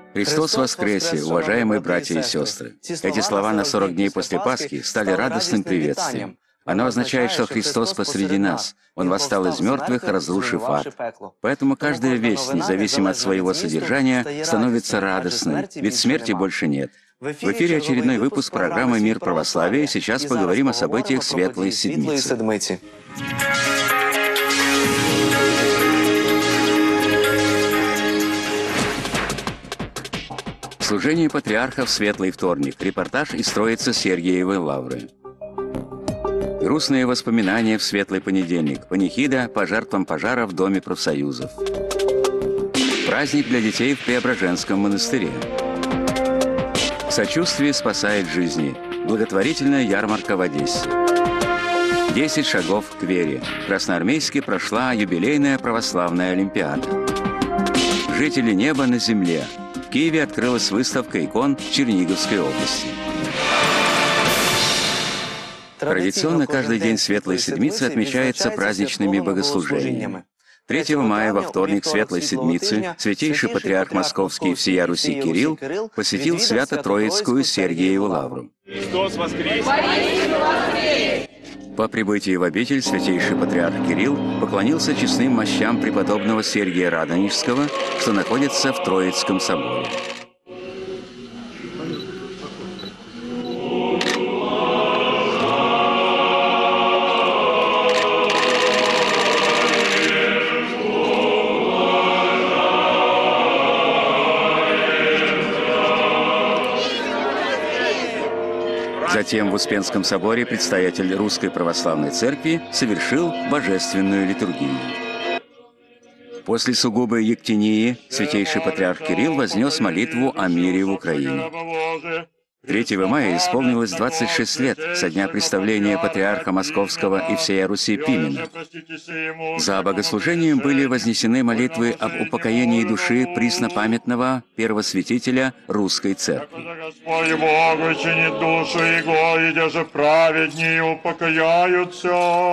Христос воскресе, уважаемые братья и сестры! Эти слова на 40 дней после Пасхи стали радостным приветствием. Оно означает, что Христос посреди нас. Он восстал из мертвых, разрушив ад. Поэтому каждая весть, независимо от своего содержания, становится радостной, ведь смерти больше нет. В эфире очередной выпуск программы «Мир православия», и сейчас поговорим о событиях Светлой Седмицы. Служение патриарха в Светлый вторник. Репортаж из Троицы Сергиевой Лавры. Грустные воспоминания в Светлый понедельник. Панихида по жертвам пожара в Доме профсоюзов. Праздник для детей в Преображенском монастыре. Сочувствие спасает жизни. Благотворительная ярмарка в Одессе. 10 шагов к вере. В Красноармейске прошла юбилейная православная олимпиада. Жители неба на земле. В Киеве открылась выставка икон Черниговской области. Традиционно каждый день Светлой Седмицы отмечается праздничными богослужениями. 3 мая во вторник Светлой Седмицы святейший патриарх Московский и всея Руси Кирилл посетил Свято-Троицкую Сергиеву Лавру. Христос воскресе! По прибытии в обитель святейший патриарх Кирилл поклонился честным мощам преподобного Сергия Радонежского, что находится в Троицком соборе. Затем в Успенском соборе предстоятель Русской Православной Церкви совершил божественную литургию. После сугубой ектении святейший патриарх Кирилл вознес молитву о мире в Украине. 3 мая исполнилось 26 лет со дня представления патриарха Московского и всея Руси Пимена. За богослужением были вознесены молитвы об упокоении души преснопамятного первосвятителя Русской Церкви. Господи Богу, чинит душу Его, и где же праведнее упокояются.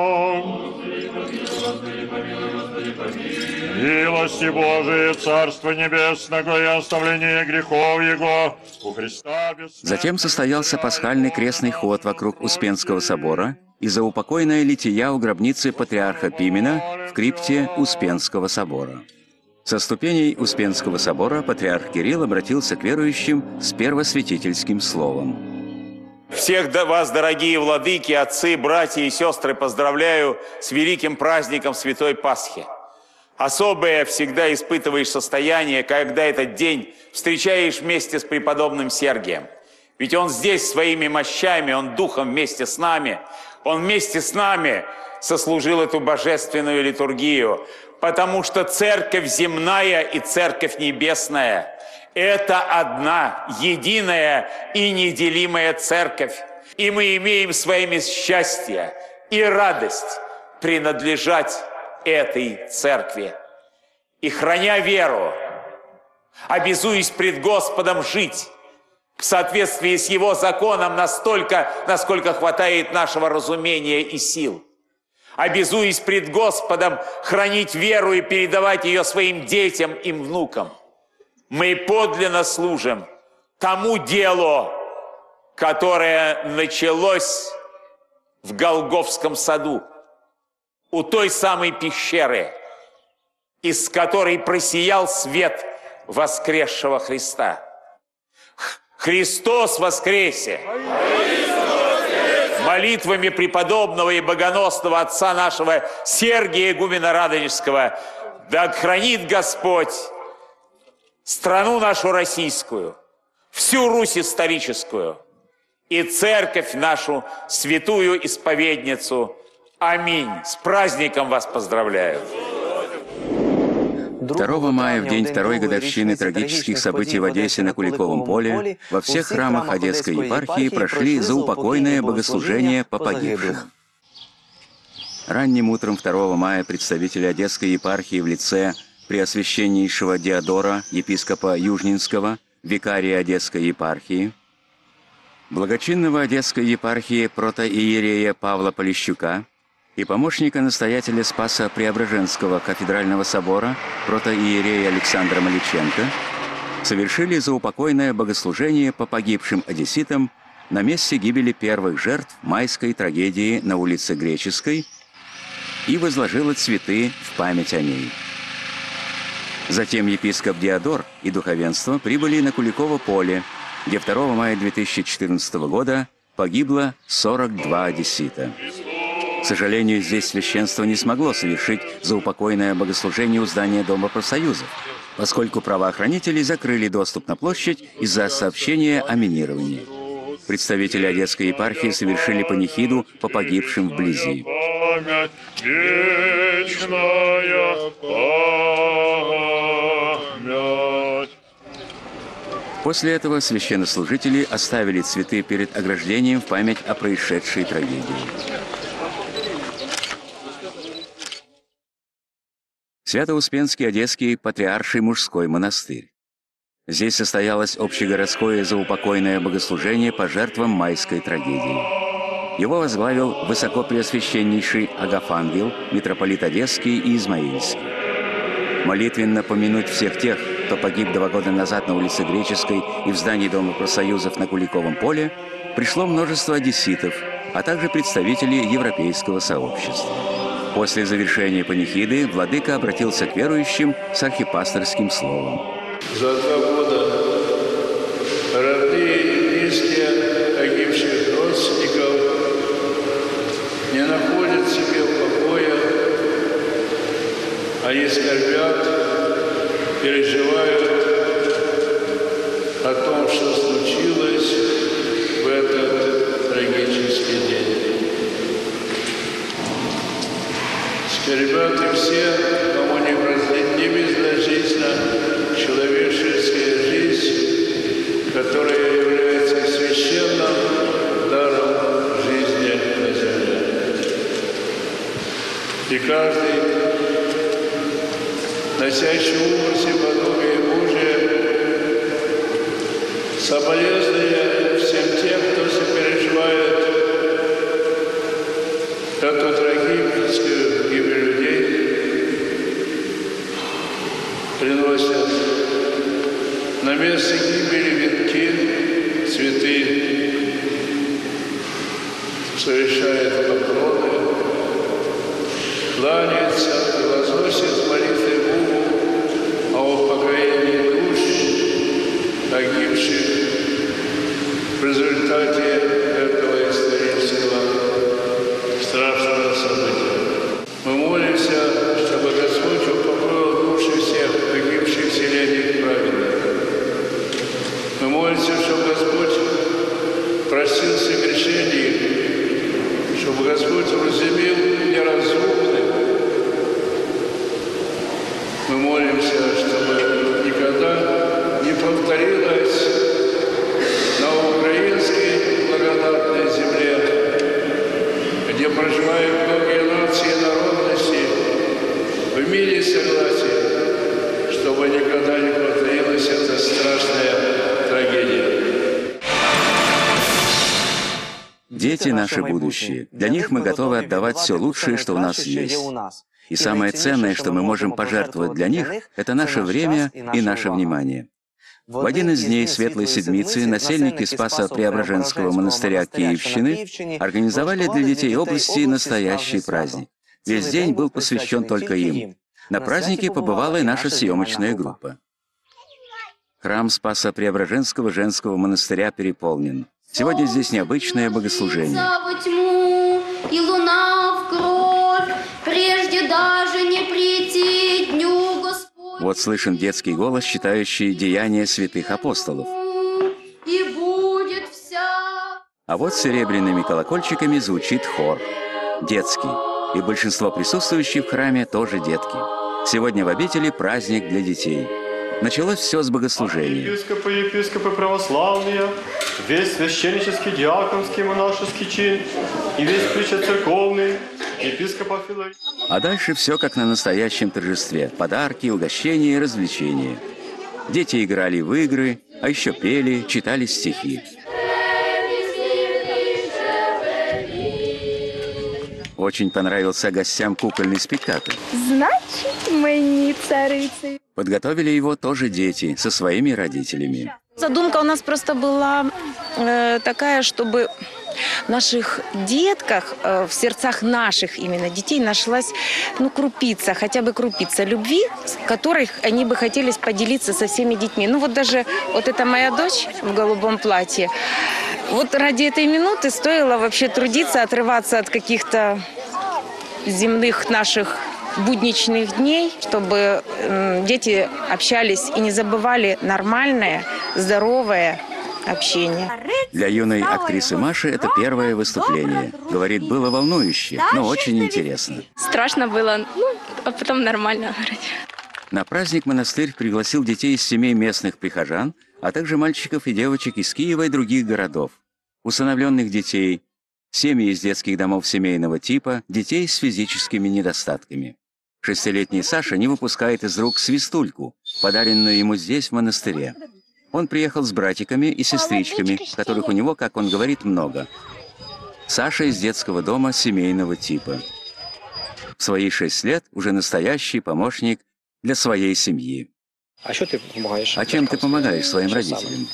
Милости Божией, Царство Небесного и оставление грехов Его у Христа бессмертного. Затем состоялся пасхальный крестный ход вокруг Успенского собора и заупокойная лития у гробницы патриарха Пимена в крипте Успенского собора. Со ступеней Успенского собора патриарх Кирилл обратился к верующим с первосвятительским словом. Всех вас, дорогие владыки, отцы, братья и сестры, поздравляю с великим праздником Святой Пасхи. Особое всегда испытываешь состояние, когда этот день встречаешь вместе с преподобным Сергием. Ведь он здесь своими мощами, он духом вместе с нами. Он вместе с нами сослужил эту божественную литургию, потому что Церковь земная и Церковь небесная – это одна, единая и неделимая Церковь. И мы имеем своими счастье и радость принадлежать этой Церкви. И храня веру, обязуюсь пред Господом жить в соответствии с Его законом настолько, насколько хватает нашего разумения и сил. Обязуюсь пред Господом хранить веру и передавать ее своим детям и внукам. Мы подлинно служим тому делу, которое началось в Голгофском саду, у той самой пещеры, из которой просиял свет воскресшего Христа. Христос воскресе! Молитвами преподобного и богоносного отца нашего Сергия игумена Радонежского да хранит Господь страну нашу российскую, всю Русь историческую и церковь нашу святую исповедницу. Аминь. С праздником вас поздравляю. 2 мая, в день второй годовщины трагических событий в Одессе на Куликовом поле, во всех храмах Одесской епархии прошли заупокойное богослужение по погибшим. Ранним утром 2 мая представители Одесской епархии в лице Преосвященнейшего Диодора, епископа Южнинского, викария Одесской епархии, благочинного Одесской епархии протоиерея Павла Полищука и помощника-настоятеля Спаса Преображенского кафедрального собора протоиерея Александра Маличенко совершили заупокойное богослужение по погибшим одесситам на месте гибели первых жертв майской трагедии на улице Греческой и возложила цветы в память о ней. Затем епископ Диодор и духовенство прибыли на Куликово поле, где 2 мая 2014 года погибло 42 одессита. К сожалению, здесь священство не смогло совершить заупокойное богослужение у здания Дома профсоюзов, поскольку правоохранители закрыли доступ на площадь из-за сообщения о минировании. Представители Одесской епархии совершили панихиду по погибшим вблизи. После этого священнослужители оставили цветы перед ограждением в память о происшедшей трагедии. Свято-Успенский Одесский Патриарший мужской монастырь. Здесь состоялось общегородское заупокойное богослужение по жертвам майской трагедии. Его возглавил высокопреосвященнейший Агафангел, митрополит Одесский и Измаильский. Молитвенно помянуть всех тех, кто погиб 2 года назад на улице Греческой и в здании Дома профсоюзов на Куликовом поле, пришло множество одесситов, а также представители европейского сообщества. После завершения панихиды владыка обратился к верующим с архипасторским словом. За 2 года родные и близкие погибших родственников не находят себе покоя. Они скорбят, переживают о том, что случилось в этот трагический день. Скорбят и все, кому не безнадежна человеческая жизнь, которая является священным даром жизни на земле. И каждый, носящий в образе подобие Божие, соболезную всем тем, кто сопереживает эту трагическую гибель людей, приносят на место гибели венки, цветы, совершает поклоны, кланяется и возносит молитвы Богу о упокоении душ погибших в результате этого исторического страшного события. Мы молимся, чтобы Господь упокоил души всех погибших вселенных праведников. Мы молимся, чтобы Господь простил согрешений, чтобы Господь вразумил неразумных. Мы молимся, чтобы никогда не повторилось на украинской благодатной земле, где проживают многие нации и народности, в мире и согласии, чтобы никогда не повторилась эта страшная трагедия. Дети – наше будущее. Для них мы готовы отдавать все лучшее, что у нас есть. И самое ценное, что мы можем пожертвовать для них, это наше время и наше внимание. В один из дней Светлой Седмицы насельники Спасо-Преображенского монастыря Киевщины организовали для детей области настоящий праздник. Весь день был посвящен только им. На празднике побывала и наша съемочная группа. Храм Спасо-Преображенского женского монастыря переполнен. Сегодня здесь необычное богослужение. И луна в кровь, прежде даже не прийти дню Господню. Вот слышен детский голос, читающий деяния святых апостолов. И будет вся. А вот с серебряными колокольчиками звучит хор. Детский. И большинство присутствующих в храме тоже детки. Сегодня в обители праздник для детей. Началось все с богослужения. Епископы православные, весь священнический, диаконский, монашеский чин и весь прича-церковный, епископа Филарета. А дальше все как на настоящем торжестве. Подарки, угощения и развлечения. Дети играли в игры, а еще пели, читали стихи. Очень понравился гостям кукольный спектакль. Значит, мы не царицы. Подготовили его тоже дети со своими родителями. Задумка у нас просто была такая, чтобы в наших детках, в сердцах наших именно детей нашлась крупица, хотя бы крупица любви, с которой они бы хотели поделиться со всеми детьми. Вот даже вот эта моя дочь в голубом платье, вот ради этой минуты стоило вообще трудиться, отрываться от каких-то земных наших будничных дней, чтобы дети общались и не забывали нормальное, здоровое общение. Для юной актрисы Маши это первое выступление. Говорит, было волнующе, но очень интересно. Страшно было, а потом нормально. На праздник монастырь пригласил детей из семей местных прихожан, а также мальчиков и девочек из Киева и других городов, усыновленных детей, семьи из детских домов семейного типа, детей с физическими недостатками. 6-летний Саша не выпускает из рук свистульку, подаренную ему здесь, в монастыре. Он приехал с братиками и сестричками, которых у него, как он говорит, много. Саша из детского дома семейного типа. В свои 6 лет уже настоящий помощник для своей семьи. А что ты помогаешь? А чем ты помогаешь своим родителям?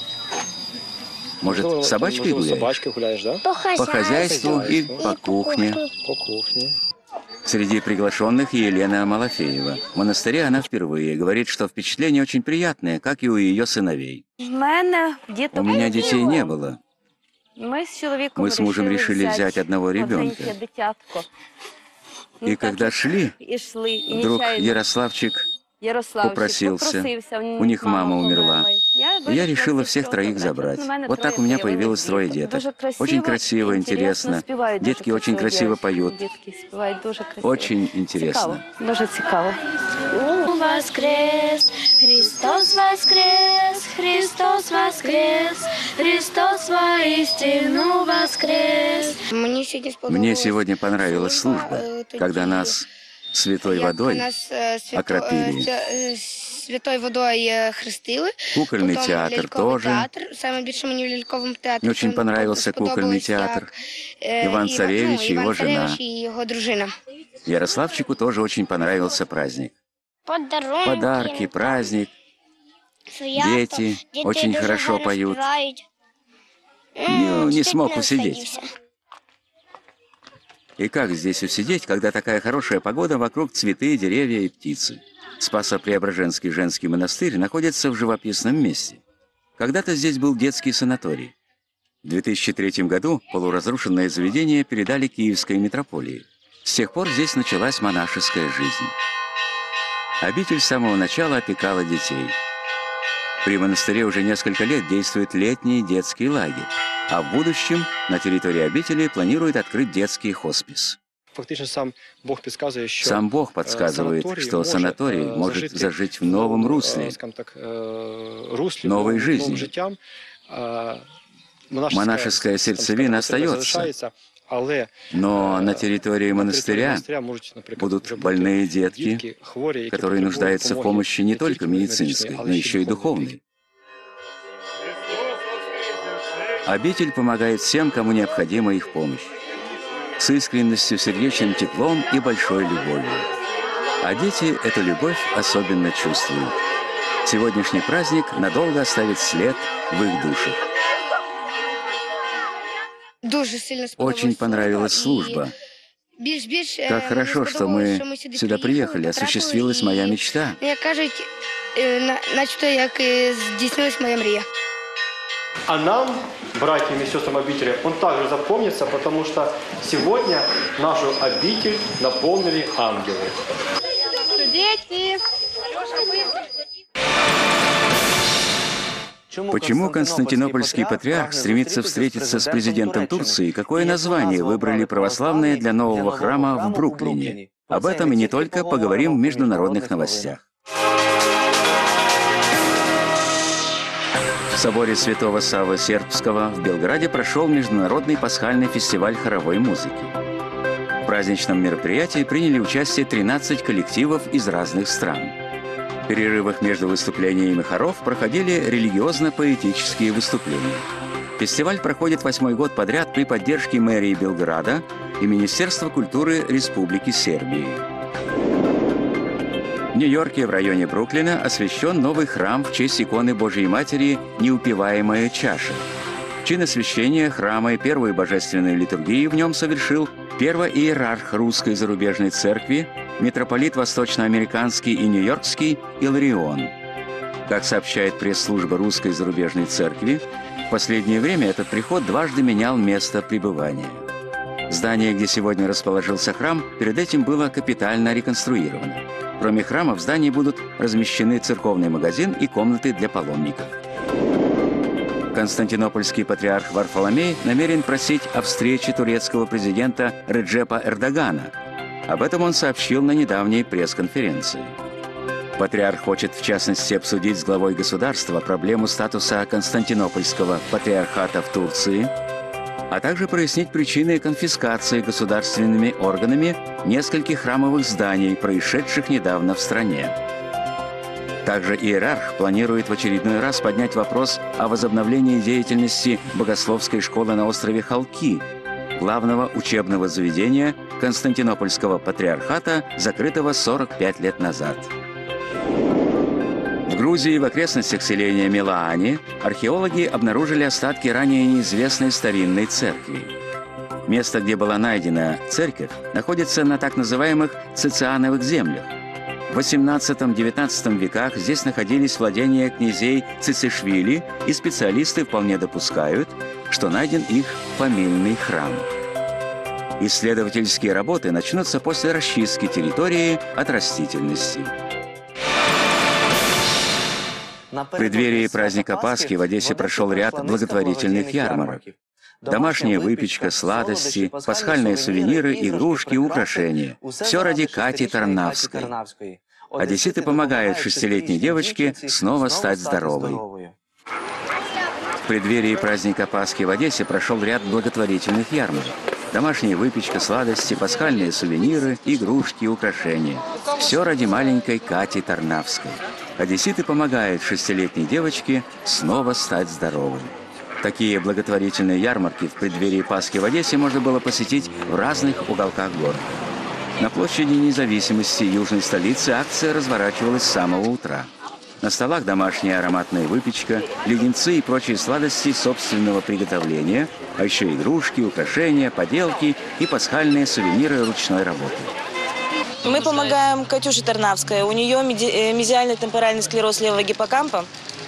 Может, с собачкой гуляешь? С собачкой гуляешь, да? По хозяйству и по кухне. По кухне. Среди приглашенных Елена Малафеева. В монастыре она впервые. Говорит, что впечатление очень приятное, как и у ее сыновей. У меня детей не было. Мы с мужем решили взять одного ребенка. И когда шли, вдруг Ярославчик попросился. У них мама умерла. И я решила всех троих забрать. Вот так у меня появилось 3 деток. Очень красиво, интересно. Детки очень красиво поют. Очень интересно. Воскрес, Христос воскрес, Христос воскрес, Христос воистину воскрес. Мне сегодня понравилась служба, когда нас святой водой окропили. Святой водой хрестили. Кукольный театр тоже. Мне очень понравился кукольный театр. Иван Царевич и его жена. Ярославчику тоже очень понравился праздник. Подарки, праздник. Дети очень хорошо поют. Не смог усидеть. И как здесь усидеть, когда такая хорошая погода, вокруг цветы, деревья и птицы? Спасо-Преображенский женский монастырь находится в живописном месте. Когда-то здесь был детский санаторий. В 2003 году полуразрушенное заведение передали Киевской митрополии. С тех пор здесь началась монашеская жизнь. Обитель с самого начала опекала детей. При монастыре уже несколько лет действует летний детский лагерь, а в будущем на территории обители планируют открыть детский хоспис. Сам Бог подсказывает, что санаторий может зажить в новом русле, новой жизни. Монашеская сердцевина остается, но на территории монастыря будут больные детки, которые нуждаются в помощи не только медицинской, но еще и духовной. Обитель помогает всем, кому необходима их помощь. С искренностью, сердечным теплом и большой любовью. А дети эту любовь особенно чувствуют. Сегодняшний праздник надолго оставит след в их душах. Очень понравилась служба. Как хорошо, что мы сюда приехали, осуществилась моя мечта. А нам, братьям и сестрам обители, он также запомнится, потому что сегодня нашу обитель наполнили ангелы. Дети! Почему константинопольский патриарх стремится встретиться с президентом Турции? Какое название выбрали православные для нового храма в Бруклине? Об этом и не только поговорим в международных новостях. В соборе Святого Саввы Сербского в Белграде прошел международный пасхальный фестиваль хоровой музыки. В праздничном мероприятии приняли участие 13 коллективов из разных стран. В перерывах между выступлениями хоров проходили религиозно-поэтические выступления. Фестиваль проходит 8-й год подряд при поддержке мэрии Белграда и Министерства культуры Республики Сербии. В Нью-Йорке в районе Бруклина освящен новый храм в честь иконы Божьей Матери «Неупиваемая чаша». Чин освящения храма и первую божественную литургию в нем совершил первый иерарх Русской зарубежной церкви, митрополит восточноамериканский и нью-йоркский Иларион. Как сообщает пресс-служба Русской зарубежной церкви, в последнее время этот приход дважды менял место пребывания. Здание, где сегодня расположился храм, перед этим было капитально реконструировано. Кроме храма в здании будут размещены церковный магазин и комнаты для паломников. Константинопольский патриарх Варфоломей намерен просить о встрече турецкого президента Реджепа Эрдогана. Об этом он сообщил на недавней пресс-конференции. Патриарх хочет, в частности, обсудить с главой государства проблему статуса Константинопольского патриархата в Турции, а также прояснить причины конфискации государственными органами нескольких храмовых зданий, происшедших недавно в стране. Также иерарх планирует в очередной раз поднять вопрос о возобновлении деятельности богословской школы на острове Халки, главного учебного заведения Константинопольского патриархата, закрытого 45 лет назад. В Грузии, в окрестностях селения Милаани, археологи обнаружили остатки ранее неизвестной старинной церкви. Место, где была найдена церковь, находится на так называемых Цициановых землях. В XVIII-XIX веках здесь находились владения князей Цицишвили, и специалисты вполне допускают, что найден их фамильный храм. Исследовательские работы начнутся после расчистки территории от растительности. В преддверии праздника Пасхи в Одессе прошел ряд благотворительных ярмарок. Домашняя выпечка, сладости, пасхальные сувениры, игрушки, украшения. Все ради Кати Тарнавской. Одесситы помогают 6-летней девочке снова стать здоровой. В преддверии праздника Пасхи в Одессе прошел ряд благотворительных ярмарок. Домашняя выпечка, сладости, пасхальные сувениры, игрушки, украшения. Все ради маленькой Кати Тарнавской. Одесситы помогают 6-летней девочке снова стать здоровой. Такие благотворительные ярмарки в преддверии Пасхи в Одессе можно было посетить в разных уголках города. На площади Независимости южной столицы акция разворачивалась с самого утра. На столах домашняя ароматная выпечка, леденцы и прочие сладости собственного приготовления, а еще игрушки, украшения, поделки и пасхальные сувениры ручной работы. Мы помогаем Катюше Тарнавской. У нее мезиальный темпоральный склероз левого гиппокампа.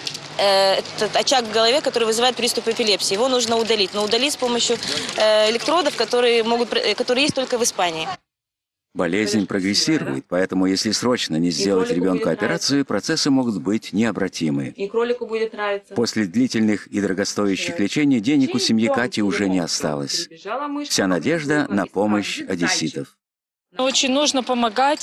Этот очаг в голове, который вызывает приступ эпилепсии. Его нужно удалить, но удалить с помощью электродов, которые есть только в Испании. Болезнь прогрессирует, поэтому если срочно не сделать ребенку операцию, процессы могут быть необратимы. И кролику будет нравиться. После длительных и дорогостоящих лечений денег у семьи Кати уже не осталось. Вся надежда на помощь одесситов. Очень нужно помогать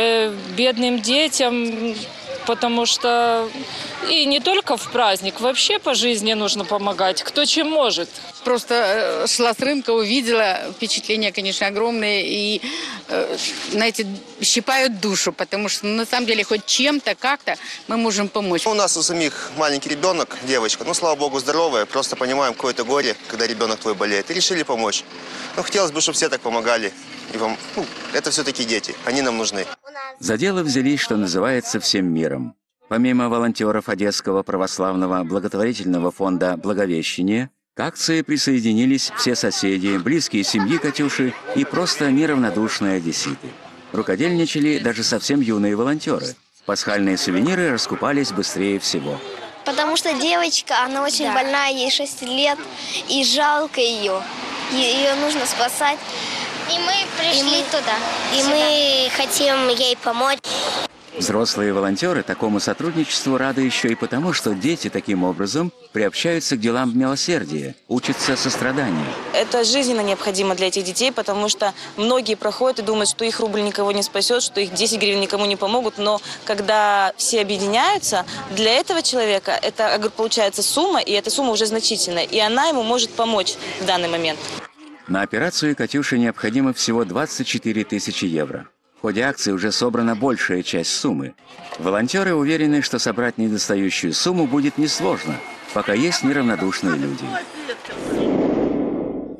бедным детям, потому что и не только в праздник, вообще по жизни нужно помогать, кто чем может. Просто шла с рынка, увидела, впечатления, конечно, огромные, и, знаете, щипают душу, потому что на самом деле хоть чем-то, как-то мы можем помочь. У нас у самих маленький ребенок, девочка, ну, слава богу, здоровая, просто понимаем, какое-то горе, когда ребенок твой болеет, и решили помочь. Ну, хотелось бы, чтобы все так помогали. И вам, это все-таки дети, они нам нужны. За дело взялись, что называется, всем миром. Помимо волонтеров Одесского православного благотворительного фонда «Благовещение», к акции присоединились все соседи, близкие семьи Катюши и просто неравнодушные одесситы. Рукодельничали даже совсем юные волонтеры. Пасхальные сувениры раскупались быстрее всего. Потому что девочка, она очень больная, ей 6 лет, и жалко ее. Ее нужно спасать. И мы пришли туда. И мы хотим ей помочь. Взрослые волонтеры такому сотрудничеству рады еще и потому, что дети таким образом приобщаются к делам милосердия, учатся состраданию. Это жизненно необходимо для этих детей, потому что многие проходят и думают, что их рубль никого не спасет, что их 10 гривен никому не помогут. Но когда все объединяются, для этого человека это получается сумма, и эта сумма уже значительная, и она ему может помочь в данный момент. На операцию Катюше необходимо всего 24 тысячи евро. В ходе акции уже собрана большая часть суммы. Волонтеры уверены, что собрать недостающую сумму будет несложно, пока есть неравнодушные люди.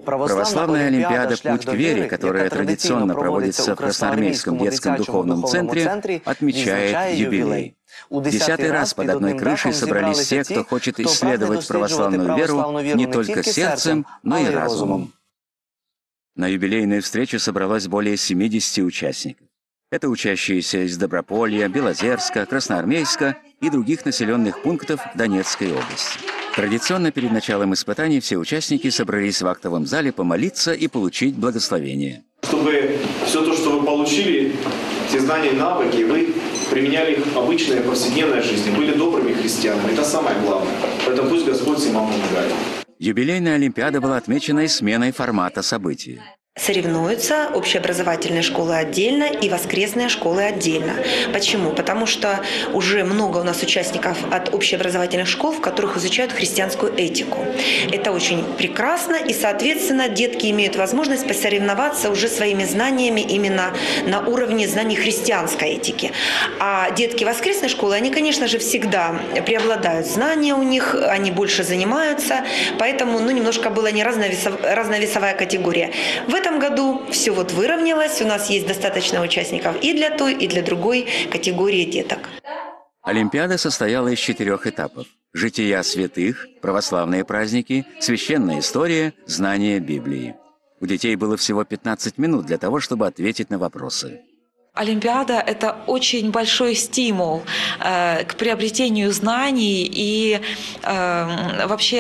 Православная Олимпиада «Путь к вере», которая традиционно проводится в Красноармейском детском духовном центре, отмечает юбилей. 10-й раз под одной крышей собрались те, кто хочет исследовать православную веру не только сердцем, но и разумом. На юбилейную встречу собралось более 70 участников. Это учащиеся из Доброполья, Белозерска, Красноармейска и других населенных пунктов Донецкой области. Традиционно перед началом испытаний все участники собрались в актовом зале помолиться и получить благословение. Чтобы все то, что вы получили, те знания и навыки, вы применяли их в обычной повседневной жизни, были добрыми христианами. Это самое главное. Поэтому пусть Господь всем вам помогает. Юбилейная Олимпиада была отмечена и сменой формата событий. Соревнуются общеобразовательные школы отдельно и воскресные школы отдельно. Почему? Потому что уже много у нас участников от общеобразовательных школ, в которых изучают христианскую этику. Это очень прекрасно, и, соответственно, детки имеют возможность посоревноваться уже своими знаниями именно на уровне знаний христианской этики. А детки воскресной школы, они, конечно же, всегда преобладают знания у них, они больше занимаются, поэтому немножко была не разная весовая категория. В этом году все выровнялось, у нас есть достаточно участников и для той, и для другой категории деток. Олимпиада состояла из 4 этапов: жития святых, православные праздники, священная история, знание Библии. У детей было всего 15 минут для того, чтобы ответить на вопросы. Олимпиада – это очень большой стимул к приобретению знаний и вообще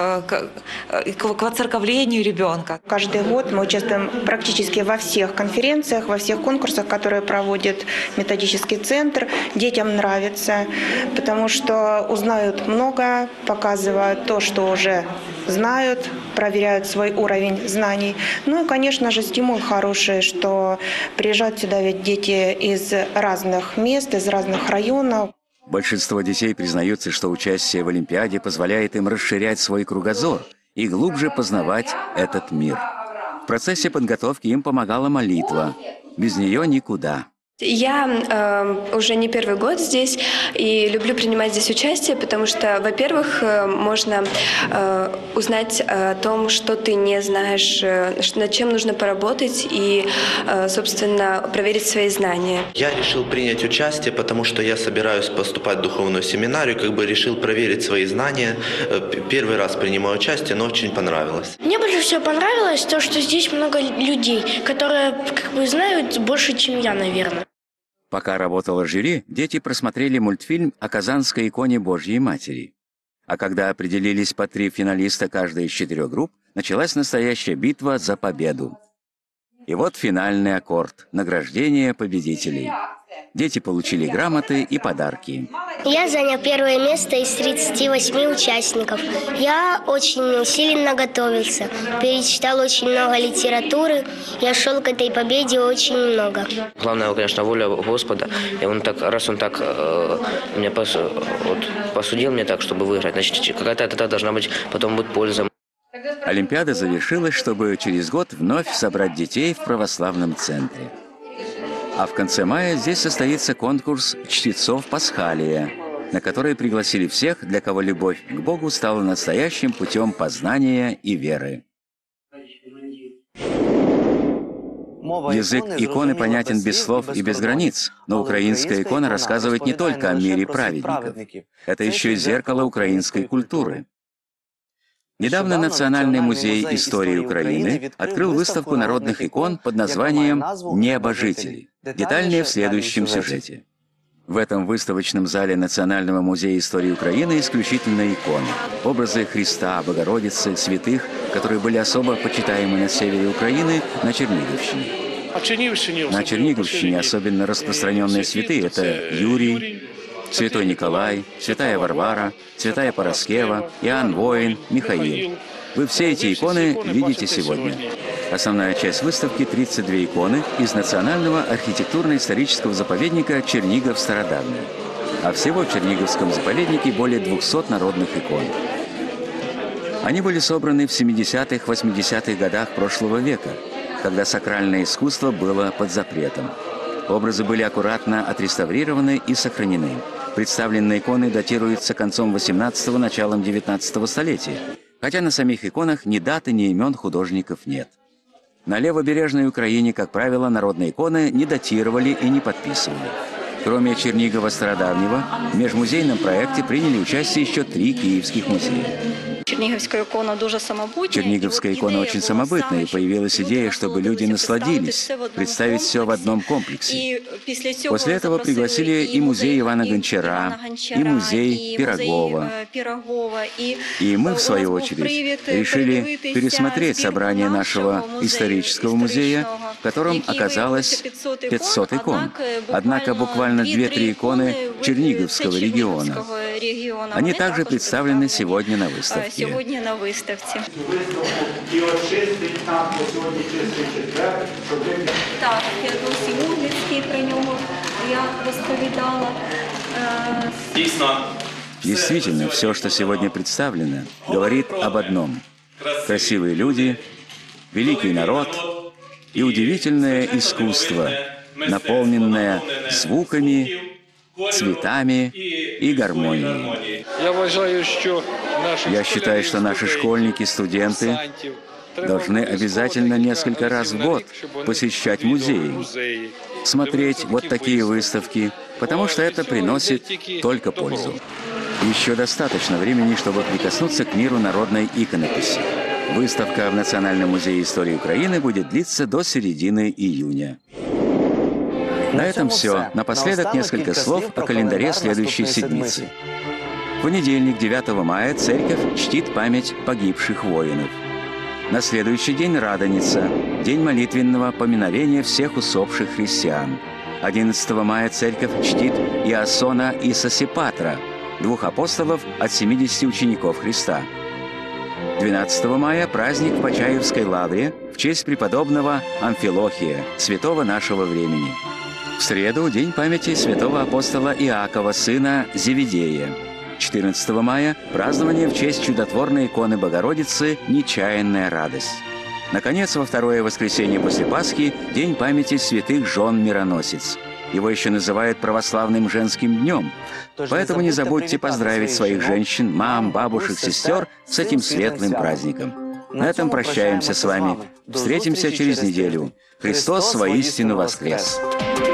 к воцерковлению ребенка. Каждый год мы участвуем практически во всех конференциях, во всех конкурсах, которые проводит методический центр. Детям нравится, потому что узнают много, показывают то, что уже знают, проверяют свой уровень знаний. Ну и, конечно же, стимул хороший, что приезжают сюда ведь дети из разных мест, из разных районов. Большинство детей признаются, что участие в Олимпиаде позволяет им расширять свой кругозор и глубже познавать этот мир. В процессе подготовки им помогала молитва. Без нее никуда. Я уже не первый год здесь и люблю принимать здесь участие, потому что, во-первых, можно узнать о том, что ты не знаешь, над чем нужно поработать и, собственно, проверить свои знания. Я решил принять участие, потому что я собираюсь поступать в духовную семинарию, решил проверить свои знания. Первый раз принимаю участие, но очень понравилось. Мне больше всего понравилось то, что здесь много людей, которые знают больше, чем я, наверное. Пока работало жюри, дети просмотрели мультфильм о Казанской иконе Божьей Матери. А когда определились по 3 финалиста каждой из 4 групп, началась настоящая битва за победу. И вот финальный аккорд – награждение победителей. Дети получили грамоты и подарки. Я занял первое место из 38 участников. Я очень сильно готовился, перечитал очень много литературы. Я шел к этой победе очень много. Главное, конечно, воля Господа. И он так, раз он так меня посудил мне так, чтобы выиграть, значит, какая-то от этого должна быть потом будет польза. Олимпиада завершилась, чтобы через год вновь собрать детей в православном центре. А в конце мая здесь состоится конкурс чтецов Пасхалия, на который пригласили всех, для кого любовь к Богу стала настоящим путем познания и веры. Язык иконы понятен без слов и без границ, но украинская икона рассказывает не только о мире праведников. Это еще и зеркало украинской культуры. Недавно Национальный музей истории Украины открыл выставку народных икон под названием «Небожители». Детальнее в следующем сюжете. В этом выставочном зале Национального музея истории Украины исключительно иконы. Образы Христа, Богородицы, святых, которые были особо почитаемы на севере Украины, на Черниговщине. На Черниговщине особенно распространенные святые – это Юрий, Святой Николай, Святая Варвара, Святая Параскева, Иоанн Воин, Михаил. Вы все эти иконы видите сегодня. Основная часть выставки – 32 иконы из Национального архитектурно-исторического заповедника Чернигов-Стародавний. А всего в Черниговском заповеднике более 200 народных икон. Они были собраны в 70-х, 80-х годах прошлого века, когда сакральное искусство было под запретом. Образы были аккуратно отреставрированы и сохранены. Представленные иконы датируются концом 18-го, началом 19-го столетия, хотя на самих иконах ни даты, ни имен художников нет. На левобережной Украине, как правило, народные иконы не датировали и не подписывали. Кроме Чернигова Стародавнего, в межмузейном проекте приняли участие еще 3 киевских музея. Черниговская икона очень самобытная, и появилась идея, чтобы люди насладились, представить все в одном комплексе. После этого пригласили и музей Ивана Гончара, и музей Пирогова. И мы, в свою очередь, решили пересмотреть собрание нашего исторического музея, в котором оказалось 500 икон. Однако буквально 2-3 иконы Черниговского региона. Они также представлены сегодня на выставке. Так, Феодосій Углицький, про нього я розповідала. Действительно, все, что сегодня представлено, говорит об одном. Красивые люди, великий народ и удивительное искусство, наполненное звуками, цветами и гармонией. Я считаю, что наши школьники, студенты должны обязательно несколько раз в год посещать музеи, смотреть вот такие выставки, потому что это приносит только пользу. Еще достаточно времени, чтобы прикоснуться к миру народной иконописи. Выставка в Национальном музее истории Украины будет длиться до середины июня. На этом все. Напоследок несколько слов о календаре следующей седмицы. В понедельник, 9 мая, церковь чтит память погибших воинов. На следующий день Радоница, день молитвенного поминовения всех усопших христиан. 11 мая церковь чтит Иасона и Сосипатра, 2 апостолов от 70 учеников Христа. 12 мая праздник в Почаевской лавре в честь преподобного Амфилохия, святого нашего времени. В среду день памяти святого апостола Иакова, сына Зеведея. 14 мая празднование в честь чудотворной иконы Богородицы «Нечаянная радость». Наконец, во второе воскресенье после Пасхи день памяти святых жен Мироносец. Его еще называют православным женским днем. Поэтому не забудьте поздравить своих женщин, мам, бабушек, сестер с этим светлым праздником. На этом прощаемся с вами. Встретимся через неделю. Христос воистину воскрес!